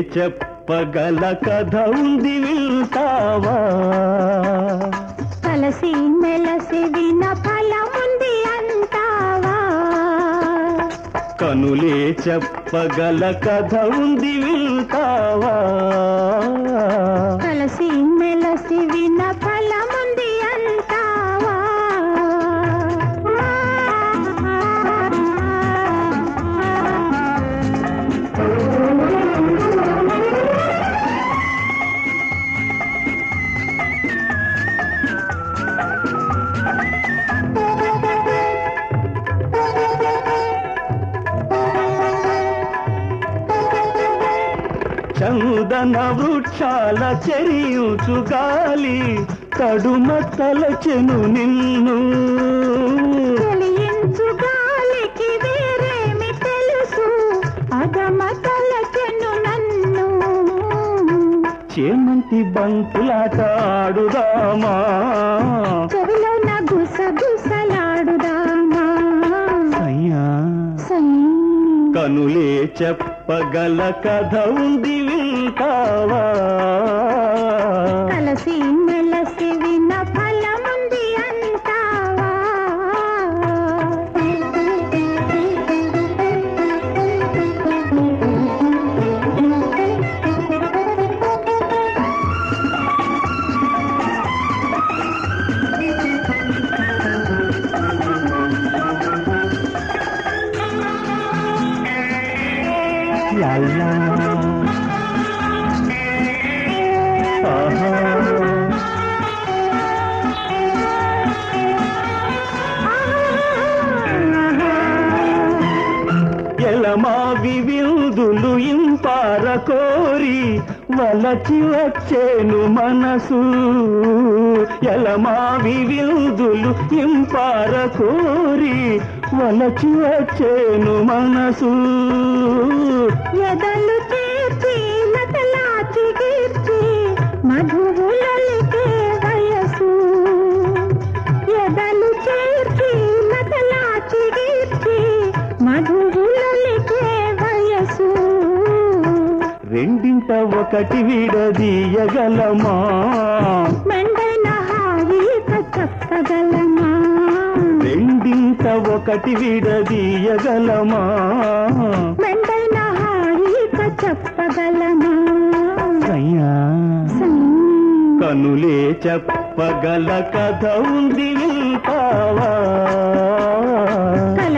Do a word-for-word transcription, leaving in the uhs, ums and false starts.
చెప్పగల కథ ఉంది వింటావా కలసి మెలసి విన ఫలముంది అంటావా కనులే చెప్పగల కథ ఉంది వింటావా కలసి మెలసి విన ఫలముంది అంటావా చందన వృక్షాల చెరియుచు గాలి తడుమ తలచెను నిన్ను చెలియించు గాలికి వేరేమి తెలుసు అగమ తలచెను నన్ను చేమంతి బంతులాట ఆడుదామా చెవిలో నా గుస గుసలాడుదామా అయ్యా సై కనులే చెప్పగల కథ ఉంది వింటావా కలసి మెలసి విన ఫలముంది అంటావా లా లా. ఆహా. ఎలమావి విందులు ఇంపార కోరి వలచి వచ్చేను మనసు ఎలమావి విందులు ఇంపార కోరి వలచి వచ్చేను మనసు ఎదలు చేర్చి లతలాచి గీర్చి మధువులలికే వయసు ఎదలు చేర్చి లతలాచి గీర్చి మధువులలికే వయసు రెండింట ఒకటి విడదీయగలమా మెండైన హాయిక చెప్పగలమా రెండింట ఒకటి విడదీయగలమా మెండైన హాయిక చెప్పగలమా అయ్యా సై కనులే చెప్పగల కథ ఉంది వింటావా